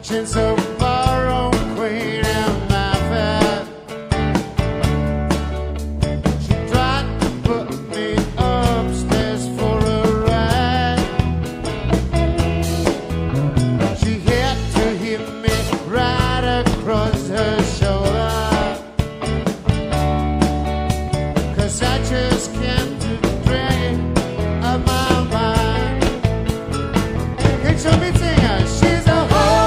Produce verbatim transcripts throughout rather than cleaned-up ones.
She's a ballroom queen and my fat. She tried to put me upstairs for a ride. She had to hit me right across her shoulder, 'cause I just can't drink of my mind. Can you me sing her? She's a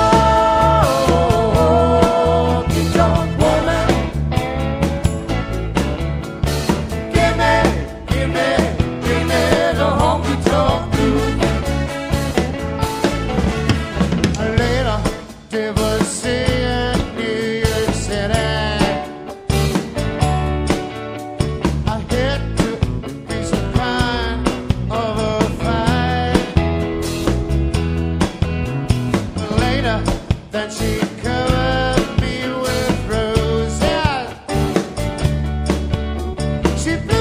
honky-tonk woman. Give me, give me, give me the honky-tonk blues. Later, divorcee in New York City. I had to be some kind of a fight. Later, then she covered me with roses. She blew